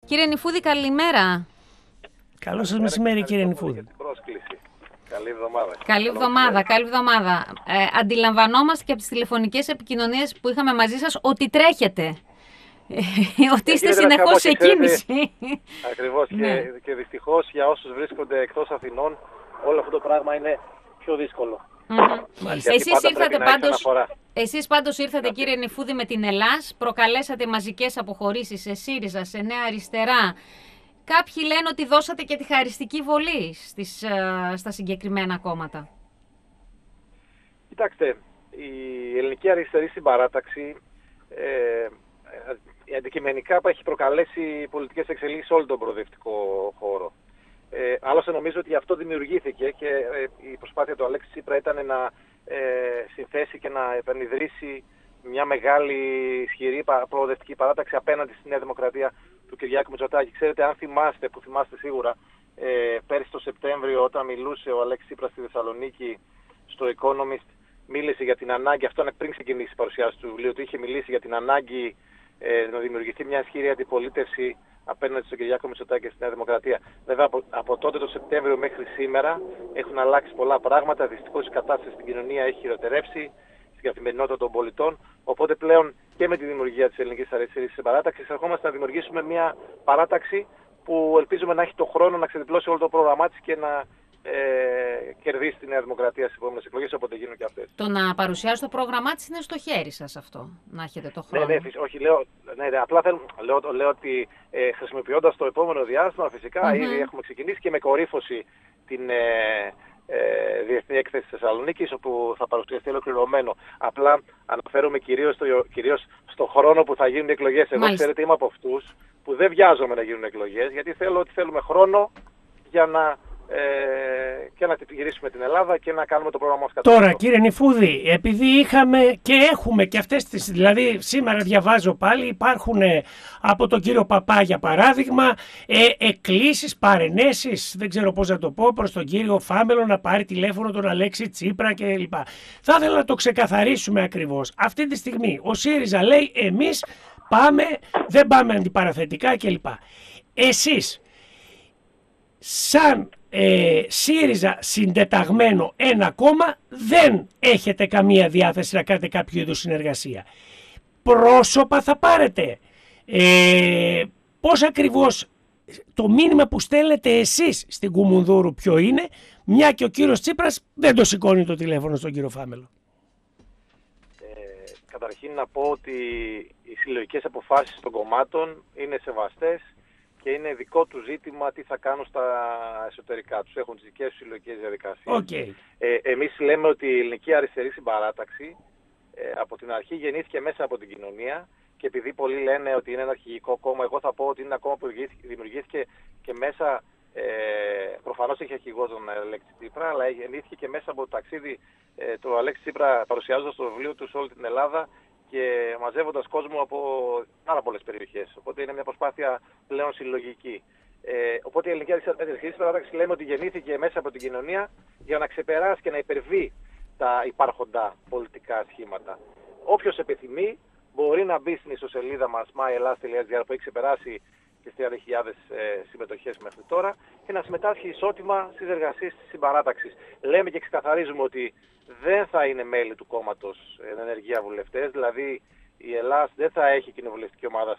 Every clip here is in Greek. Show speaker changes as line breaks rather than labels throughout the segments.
Κύριε Νηφούδη, καλημέρα.
Καλό σας μεσημέρι, κύριε Νηφούδη.
Καλή εβδομάδα.
Καλή εβδομάδα. Αντιλαμβανόμαστε και από τις τηλεφωνικές επικοινωνίες που είχαμε μαζί σας ότι τρέχετε. Ότι είστε συνεχώς σε κίνηση.
Ακριβώς. Και δυστυχώς για όσους βρίσκονται εκτός Αθηνών, όλο αυτό το πράγμα είναι πιο δύσκολο.
Εσείς πάντως ήρθατε, κύριε Νηφούδη, με την Ελλάς, προκαλέσατε μαζικές αποχωρήσεις σε ΣΥΡΙΖΑ, σε Νέα Αριστερά. Κάποιοι λένε ότι δώσατε και τη χαριστική βολή στα συγκεκριμένα κόμματα.
Κοιτάξτε, η ελληνική αριστερή συμπαράταξη αντικειμενικά έχει προκαλέσει πολιτικές εξελίξεις σε όλο τον προοδευτικό χώρο. Άλλωστε νομίζω ότι αυτό δημιουργήθηκε και η προσπάθεια του Αλέξη Τσίπρα ήταν να συνθέσει και να επανειδρύσει μια μεγάλη ισχυρή προοδευτική παράταξη απέναντι στη Νέα Δημοκρατία του Κυριάκου Μητσοτάκη. Ξέρετε, αν θυμάστε, που θυμάστε σίγουρα, πέρυσι το Σεπτέμβριο όταν μιλούσε ο Αλέξης Τσίπρας στη Θεσσαλονίκη στο Economist, μίλησε για την ανάγκη, αυτό είναι πριν ξεκινήσει η παρουσιάση του βιβλίου του, είχε μιλήσει για την ανάγκη να δημιουργηθεί μια ισχυρή αντιπολίτευση απέναντι στον Κυριάκο Μητσοτάκη και στη Νέα Δημοκρατία. Βέβαια, από τότε το Σεπτέμβριο μέχρι σήμερα έχουν αλλάξει πολλά πράγματα. Δυστυχώς η κατάσταση στην κοινωνία έχει χειροτερεύσει, στην καθημερινότητα των πολιτών. Οπότε πλέον και με τη δημιουργία της ελληνικής αριστερής συμπαράταξης ερχόμαστε να δημιουργήσουμε μια παράταξη που ελπίζουμε να έχει το χρόνο να ξεδιπλώσει όλο το πρόγραμμά της και να κερδίσει τη Νέα Δημοκρατία στις επόμενες εκλογές, όποτε γίνουν και αυτές.
Το να παρουσιάσει το πρόγραμμά της είναι στο χέρι σας αυτό, να έχετε το χρόνο.
Όχι, απλά λέω ότι χρησιμοποιώντας το επόμενο διάστημα, φυσικά ήδη έχουμε ξεκινήσει και με κορύφωση την Διεθνή Έκθεση της Θεσσαλονίκης, όπου θα παρουσιαστεί ολοκληρωμένο. Απλά αναφέρομαι κυρίως στο χρόνο που θα γίνουν οι εκλογές. Εγώ, ξέρετε, είμαι από αυτούς που δεν βιάζομαι να γίνουν εκλογές, γιατί θέλουμε χρόνο για να και να γυρίσουμε την Ελλάδα και να κάνουμε το πρόγραμμα μας κατάλληλο.
Τώρα, κύριε Νηφούδη, επειδή είχαμε και έχουμε και αυτές τις, δηλαδή σήμερα διαβάζω πάλι, υπάρχουν από τον κύριο Παπά για παράδειγμα εκκλήσεις, παρενέσεις, δεν ξέρω πώς να το πω, προς τον κύριο Φάμελο να πάρει τηλέφωνο τον Αλέξη Τσίπρα κλπ. Θα ήθελα να το ξεκαθαρίσουμε ακριβώς. Αυτή τη στιγμή ο ΣΥΡΙΖΑ λέει εμείς δεν πάμε αντιπαραθετικά κλπ. Εσείς σαν ΣΥΡΙΖΑ συντεταγμένο ένα κόμμα δεν έχετε καμία διάθεση να κάνετε κάποιο είδους συνεργασία. Πρόσωπα θα πάρετε. Πώς ακριβώς το μήνυμα που στέλνετε εσείς στην Κουμουνδούρου ποιο είναι, μια και ο κύριος Τσίπρας δεν το σηκώνει το τηλέφωνο στον κύριο Φάμελο.
Καταρχήν να πω ότι οι συλλογικές αποφάσεις των κομμάτων είναι σεβαστές και είναι δικό του ζήτημα τι θα κάνουν στα εσωτερικά τους. Έχουν τις δικές τους συλλογικές διαδικασίες. Εμείς λέμε ότι η ελληνική αριστερή συμπαράταξη από την αρχή γεννήθηκε μέσα από την κοινωνία και επειδή πολλοί λένε ότι είναι ένα αρχηγικό κόμμα, εγώ θα πω ότι είναι ένα κόμμα που δημιουργήθηκε και μέσα, προφανώς έχει αρχηγό τον Αλέξη Τσίπρα, αλλά γεννήθηκε και μέσα από το ταξίδι του Αλέξη Τσίπρα παρουσιάζοντας το βιβλίο του σε όλη την Ελλάδα και μαζεύοντας κόσμο από πάρα πολλές περιοχές. Οπότε είναι μια προσπάθεια πλέον συλλογική. Οπότε η ελληνική αριστερή συμπαράταξη λέμε ότι γεννήθηκε μέσα από την κοινωνία για να ξεπεράσει και να υπερβεί τα υπάρχοντα πολιτικά σχήματα. Όποιος επιθυμεί μπορεί να μπει στην ιστοσελίδα μας myellas.gr που έχει ξεπεράσει τις 30.000 συμμετοχές μέχρι τώρα και να συμμετάσχει ισότιμα στις εργασίες της συμπαράταξης. Λέμε και ξεκαθαρίζουμε ότι δεν θα είναι μέλη του κόμματος ενεργεία βουλευτές, δηλαδή η Ελλάς δεν θα έχει κοινοβουλευτική ομάδα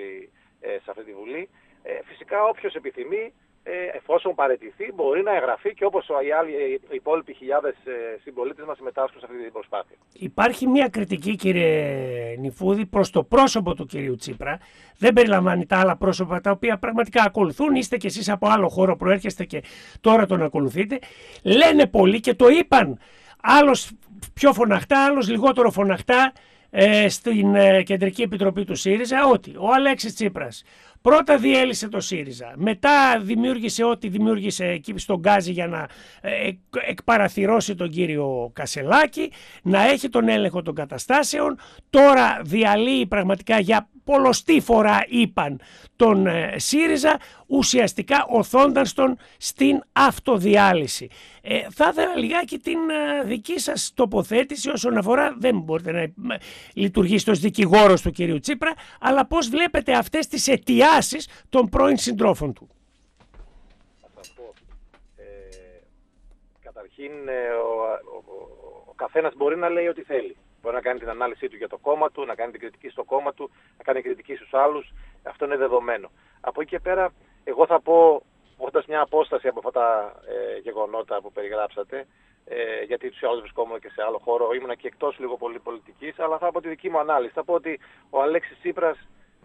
σε αυτή τη Βουλή. Φυσικά όποιος επιθυμεί, εφόσον παραιτηθεί, μπορεί να εγγραφεί και όπως οι υπόλοιποι χιλιάδες συμπολίτες μας συμμετάσχουν σε αυτή την προσπάθεια.
Υπάρχει μια κριτική, κύριε Νηφούδη, προς το πρόσωπο του κυρίου Τσίπρα. Δεν περιλαμβάνει τα άλλα πρόσωπα τα οποία πραγματικά ακολουθούν. Είστε κι εσείς από άλλο χώρο, προέρχεστε και τώρα τον ακολουθείτε. Λένε πολλοί και το είπαν, άλλος πιο φωναχτά, άλλος λιγότερο φωναχτά, στην Κεντρική Επιτροπή του ΣΥΡΙΖΑ, ότι ο Αλέξης Τσίπρας πρώτα διέλυσε το ΣΥΡΙΖΑ, μετά δημιούργησε ό,τι δημιούργησε εκεί στον Γκάζι για να εκπαραθυρώσει τον κύριο Κασελάκη, να έχει τον έλεγχο των καταστάσεων, τώρα διαλύει πραγματικά για πολλοστή φορά είπαν τον ΣΥΡΙΖΑ, ουσιαστικά οθώντας τον στην αυτοδιάλυση. Θα ήθελα λιγάκι την δική σας τοποθέτηση όσον αφορά, δεν μπορείτε να λειτουργήσετε ως δικηγόρος του κυρίου Τσίπρα, αλλά πώς βλέπετε αυτές τις αιτιάσεις τάσεις των πρώην συντρόφων του.
Θα σας πω. Καταρχήν, ο καθένας μπορεί να λέει ό,τι θέλει. Μπορεί να κάνει την ανάλυση του για το κόμμα του, να κάνει την κριτική στο κόμμα του, να κάνει κριτική στους άλλους. Αυτό είναι δεδομένο. Από εκεί και πέρα, εγώ θα πω, έχοντας μια απόσταση από αυτά τα γεγονότα που περιγράψατε, γιατί τους άλλους βρισκόμουν και σε άλλο χώρο, ήμουνα και εκτός λίγο πολύ πολιτικής, αλλά θα πω τη δική μου ανάλυση. Θα πω ότι ο Αλέξης Τσίπρας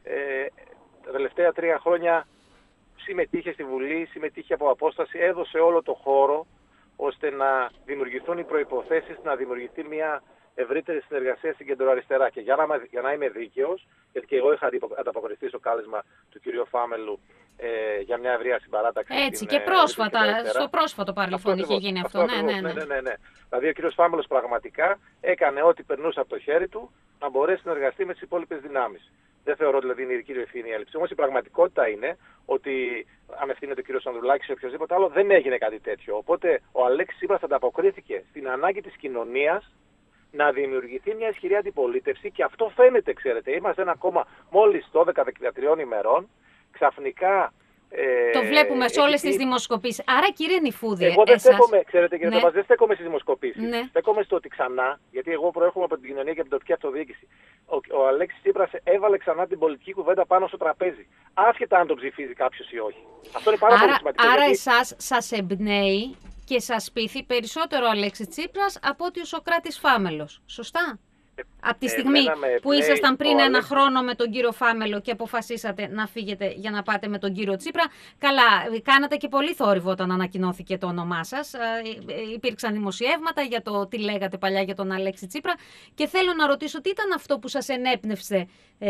τα τελευταία 3 χρόνια συμμετείχε στη Βουλή, συμμετείχε από απόσταση, έδωσε όλο το χώρο ώστε να δημιουργηθούν οι προϋποθέσεις, να δημιουργηθεί μια ευρύτερη συνεργασία στην κεντροαριστερά. Και για να είμαι δίκαιος, γιατί και εγώ είχα ανταποκριθεί στο κάλεσμα του κ. Φάμελου για μια ευρεία συμπαράταξη.
Έτσι, και πρόσφατα, στο πρόσφατο παρελθόν είχε γίνει αυτό. Ναι.
Δηλαδή ο κ. Φάμελος πραγματικά έκανε ό,τι περνούσε από το χέρι του να μπορέσει να εργαστεί με τις υπόλοιπες δυνάμεις. Δεν θεωρώ δηλαδή είναι η δική του ευθύνη η έλλειψη. Όμως η πραγματικότητα είναι ότι αν ευθύνεται ο κ. Ανδρουλάκης ή οποιοδήποτε άλλο, δεν έγινε κάτι τέτοιο. Οπότε ο Αλέξης Τσίπρας ανταποκρίθηκε στην ανάγκη της κοινωνίας να δημιουργηθεί μια ισχυρή αντιπολίτευση και αυτό φαίνεται, ξέρετε. Είμαστε ένα κόμμα μόλις 12-13 ημερών, ξαφνικά.
Το βλέπουμε σε όλες τις δημοσκοπήσεις. Άρα, κύριε Νιφούδη,
εγώ δεν στέκομαι, ξέρετε, κύριε Ταπάς, δεν στέκομαι στις δημοσκοπήσεις.
Ναι.
Στέκομαι στο ότι ξανά, γιατί εγώ προέρχομαι από την κοινωνία και από την τοπική αυτοδιοίκηση. Ο Αλέξης Τσίπρας έβαλε ξανά την πολιτική κουβέντα πάνω στο τραπέζι. Άσχετα αν τον ψηφίζει κάποιος ή όχι. Αυτό είναι πάρα πολύ σημαντικό.
Άρα,
γιατί
εσάς σας εμπνέει και σας πείθει περισσότερο ο Αλέξης Τσίπρας από ότι ο Σωκράτης Φάμελος. Σωστά? Από τη στιγμή που ήσασταν πριν ένα χρόνο με τον κύριο Φάμελο και αποφασίσατε να φύγετε για να πάτε με τον κύριο Τσίπρα. Καλά, κάνατε και πολύ θόρυβο όταν ανακοινώθηκε το όνομά σας. Υπήρξαν δημοσιεύματα για το τι λέγατε παλιά για τον Αλέξη Τσίπρα. Και θέλω να ρωτήσω τι ήταν αυτό που σας ενέπνευσε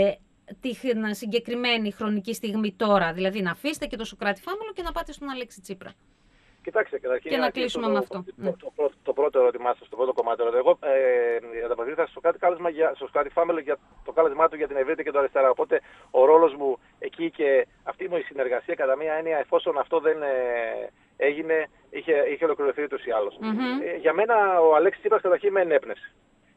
την συγκεκριμένη χρονική στιγμή τώρα. Δηλαδή να αφήσετε και τον Σωκράτη Φάμελο και να πάτε στον Αλέξη Τσίπρα.
Κοιτάξτε, καταρχήν,
και να κλείσουμε με αυτό.
Το πρώτο ερώτημά σας, το πρώτο κομμάτι. Εγώ ανταποκρίθηκα στο Σωκράτη Φάμελο για το κάλεσμά του για την ευρύτερη και το αριστερά. Οπότε ο ρόλος μου εκεί και αυτή μου η συνεργασία κατά μία έννοια, εφόσον αυτό δεν έγινε, είχε ολοκληρωθεί ούτως ή άλλως. Για μένα ο Αλέξης Τσίπρας καταρχήν με ενέπνευσε.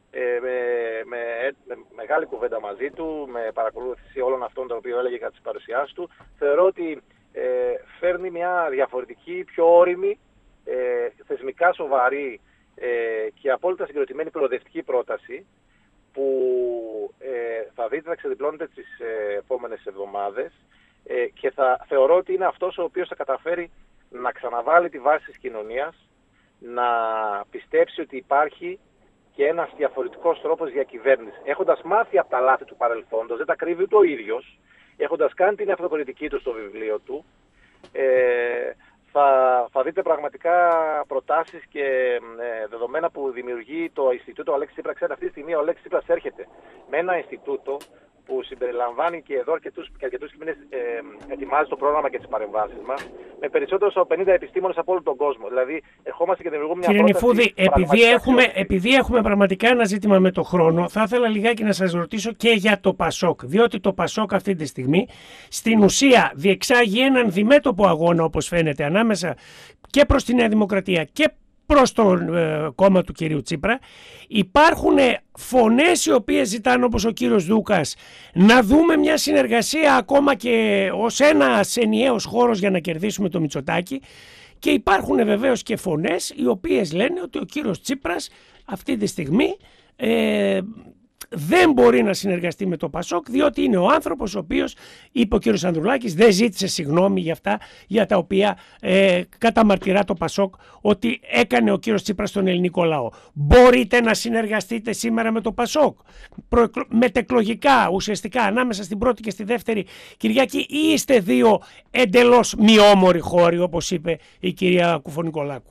Με μεγάλη κουβέντα μαζί του, με παρακολούθηση όλων αυτών τα οποία έλεγε κατά τις παρουσιάσεις του. Θεωρώ ότι φέρνει μια διαφορετική, πιο όριμη, θεσμικά σοβαρή και απόλυτα συγκροτημένη προοδευτική πρόταση που θα δείτε να ξεδιπλώνεται τις επόμενες εβδομάδες και θεωρώ ότι είναι αυτός ο οποίος θα καταφέρει να ξαναβάλει τη βάση της κοινωνίας, να πιστέψει ότι υπάρχει και ένας διαφορετικός τρόπος διακυβέρνησης. Έχοντας μάθει από τα λάθη του παρελθόντος, δεν τα κρύβει ούτε ο ίδιος, έχοντας κάνει την αυτοκριτική του στο βιβλίο του, θα δείτε πραγματικά προτάσεις και δεδομένα που δημιουργεί το Ινστιτούτο Αλέξη Τσίπρα. Ξέρετε, αυτή τη στιγμή ο Αλέξης Τσίπρας έρχεται με ένα Ινστιτούτο που συμπεριλαμβάνει και εδώ αρκετούς μήνες ετοιμάζει το πρόγραμμα και τις παρεμβάσεις μας, με περισσότερους από 50 επιστήμονες από όλο τον κόσμο. Δηλαδή, ερχόμαστε και δημιουργούμε μια πρόταση.
Κύριε Νιφούδη, επειδή έχουμε πραγματικά ένα ζήτημα με το χρόνο, θα ήθελα λιγάκι να σας ρωτήσω και για το ΠΑΣΟΚ. Διότι το ΠΑΣΟΚ αυτή τη στιγμή στην ουσία διεξάγει έναν διμέτωπο αγώνα, όπως φαίνεται, ανάμεσα και προς τη Νέα Δημοκρατία και προς το κόμμα του κυρίου Τσίπρα. Υπάρχουν φωνές οι οποίες ζητάνε, όπως ο κύριος Δούκας, να δούμε μια συνεργασία ακόμα και ως ένας ενιαίος χώρος για να κερδίσουμε το Μητσοτάκη, και υπάρχουν βεβαίως και φωνές οι οποίες λένε ότι ο κύριος Τσίπρας αυτή τη στιγμή δεν μπορεί να συνεργαστεί με το ΠΑΣΟΚ, διότι είναι ο άνθρωπος ο οποίος, είπε ο κύριος Ανδρουλάκης, δεν ζήτησε συγγνώμη για αυτά για τα οποία καταμαρτυρά το ΠΑΣΟΚ ότι έκανε ο κύριος Τσίπρας στον ελληνικό λαό. Μπορείτε να συνεργαστείτε σήμερα με το ΠΑΣΟΚ μετεκλογικά, ουσιαστικά ανάμεσα στην πρώτη και στη δεύτερη Κυριακή, ή είστε δύο εντελώς μειόμοροι χώροι, όπως είπε η κυρία Κουφωνικολάκου?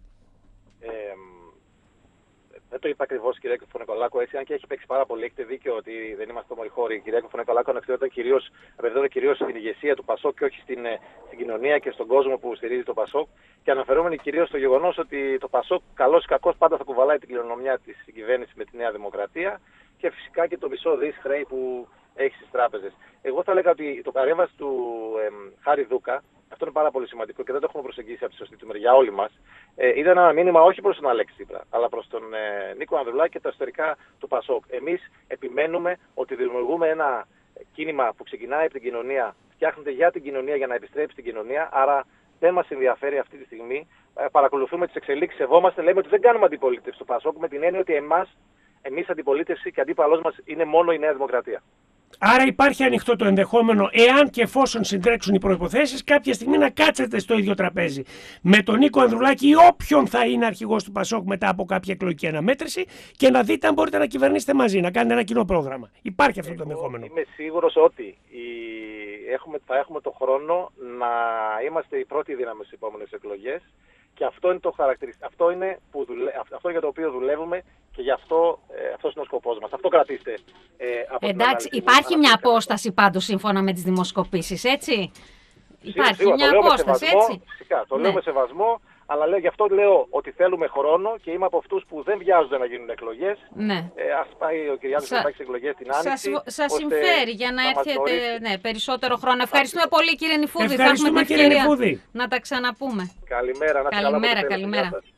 Δεν το είπα ακριβώς, κυρία Κουφωνικολάκου, έτσι, αν και έχει παίξει πάρα πολύ. Έχετε δίκιο ότι δεν είμαστε όμορφοι χώροι. Η κυρία Κουφωνικολάκου αναφερόταν κυρίως στην ηγεσία του ΠΑΣΟΚ και όχι στην κοινωνία και στον κόσμο που στηρίζει το ΠΑΣΟΚ. Και αναφερόμενοι κυρίως στο γεγονός ότι το ΠΑΣΟΚ, καλώς ή κακώς, πάντα θα κουβαλάει την κληρονομιά της συγκυβέρνηση με τη Νέα Δημοκρατία και φυσικά και το μισό δις χρέη που έχει στις τράπεζες. Εγώ θα έλεγα ότι το παρέμβαση του Χάρη Δούκα, αυτό είναι πάρα πολύ σημαντικό και δεν το έχουμε προσεγγίσει από τη σωστή του μεριά όλοι μας, ήταν ένα μήνυμα όχι προς τον Αλέξη Τσίπρα, αλλά προς τον Νίκο Ανδρουλάκη και τα εσωτερικά του ΠΑΣΟΚ. Εμείς επιμένουμε ότι δημιουργούμε ένα κίνημα που ξεκινάει από την κοινωνία, φτιάχνεται για την κοινωνία, για να επιστρέψει στην κοινωνία. Άρα δεν μας ενδιαφέρει αυτή τη στιγμή. Παρακολουθούμε τις εξελίξεις, σεβόμαστε, λέμε ότι δεν κάνουμε αντιπολίτευση στο ΠΑΣΟΚ με την έννοια ότι εμείς αντιπολίτευση και αντίπαλός μας είναι μόνο η Νέα Δημοκρατία.
Άρα υπάρχει ανοιχτό το ενδεχόμενο, εάν και εφόσον συντρέξουν οι προϋποθέσεις, κάποια στιγμή να κάτσετε στο ίδιο τραπέζι με τον Νίκο Ανδρουλάκη ή όποιον θα είναι αρχηγός του ΠΑΣΟΚ μετά από κάποια εκλογική αναμέτρηση και να δείτε αν μπορείτε να κυβερνήσετε μαζί, να κάνετε ένα κοινό πρόγραμμα. Υπάρχει αυτό το ενδεχόμενο.
Είμαι σίγουρος ότι θα έχουμε το χρόνο να είμαστε η πρώτη δύναμη στις επόμενες εκλογές και αυτό είναι το χαρακτηριστικό. Αυτό για το οποίο δουλεύουμε και γι' αυτός είναι ο σκοπός μας. Αυτό κρατήστε.
Εντάξει, υπάρχει μια απόσταση πάντως σύμφωνα με τις δημοσκοπήσεις, έτσι. Υπάρχει
σίγουρα,
μια απόσταση, έτσι.
Φυσικά, το λέω με σεβασμό, αλλά γι' αυτό λέω ότι θέλουμε χρόνο και είμαι από αυτούς που δεν βιάζονται να γίνουν εκλογές.
Ναι.
Ας πάει ο Κυριάκος να πάει σε εκλογές την Άνοιξη.
Σας συμφέρει για να έρθετε περισσότερο χρόνο. Ευχαριστούμε πολύ, κύριε Νηφούδη.
Ευχαριστούμε,
Θα έχουμε την ευκαιρία να τα ξαναπούμε.
Καλημέρα.
Καλημέρα.